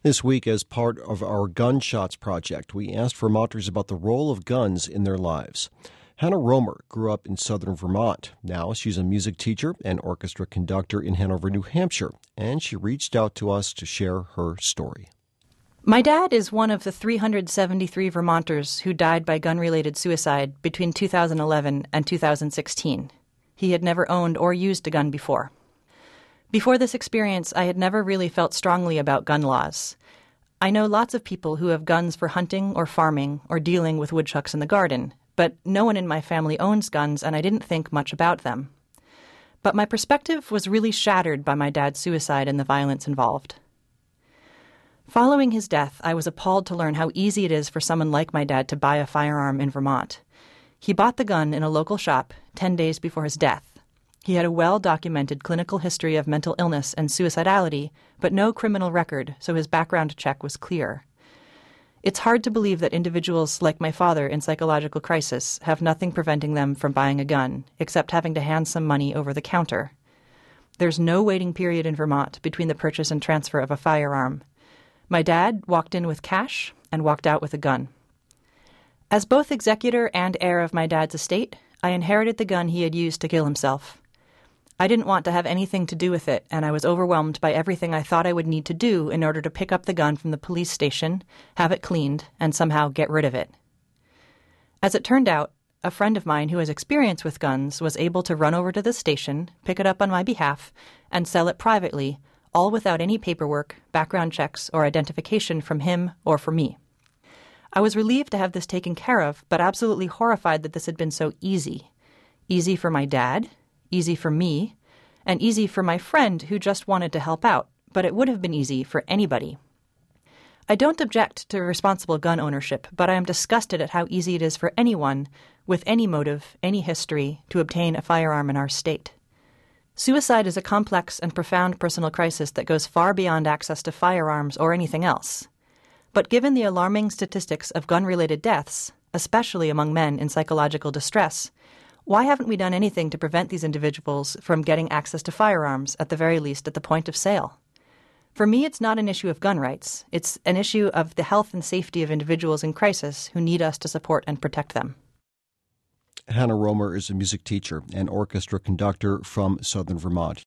This week, as part of our Gunshots project, we asked Vermonters about the role of guns in their lives. Hannah Romer grew up in southern Vermont. Now she's a music teacher and orchestra conductor in Hanover, New Hampshire, and she reached out to us to share her story. My dad is one of the 373 Vermonters who died by gun-related suicide between 2011 and 2016. He had never owned or used a gun before. Before this experience, I had never really felt strongly about gun laws. I know lots of people who have guns for hunting or farming or dealing with woodchucks in the garden, but no one in my family owns guns, and I didn't think much about them. But my perspective was really shattered by my dad's suicide and the violence involved. Following his death, I was appalled to learn how easy it is for someone like my dad to buy a firearm in Vermont. He bought the gun in a local shop 10 days before his death. He had a well-documented clinical history of mental illness and suicidality, but no criminal record, so his background check was clear. It's hard to believe that individuals like my father in psychological crisis have nothing preventing them from buying a gun, except having to hand some money over the counter. There's no waiting period in Vermont between the purchase and transfer of a firearm. My dad walked in with cash and walked out with a gun. As both executor and heir of my dad's estate, I inherited the gun he had used to kill himself. I didn't want to have anything to do with it, and I was overwhelmed by everything I thought I would need to do in order to pick up the gun from the police station, have it cleaned, and somehow get rid of it. As it turned out, a friend of mine who has experience with guns was able to run over to the station, pick it up on my behalf, and sell it privately, all without any paperwork, background checks, or identification from him or for me. I was relieved to have this taken care of, but absolutely horrified that this had been so easy. Easy for my dad, easy for me, and easy for my friend who just wanted to help out, but it would have been easy for anybody. I don't object to responsible gun ownership, but I am disgusted at how easy it is for anyone, with any motive, any history, to obtain a firearm in our state. Suicide is a complex and profound personal crisis that goes far beyond access to firearms or anything else. But given the alarming statistics of gun-related deaths, especially among men in psychological distress, why haven't we done anything to prevent these individuals from getting access to firearms, at the very least at the point of sale? For me, it's not an issue of gun rights. It's an issue of the health and safety of individuals in crisis who need us to support and protect them. Hannah Romer is a music teacher and orchestra conductor from southern Vermont.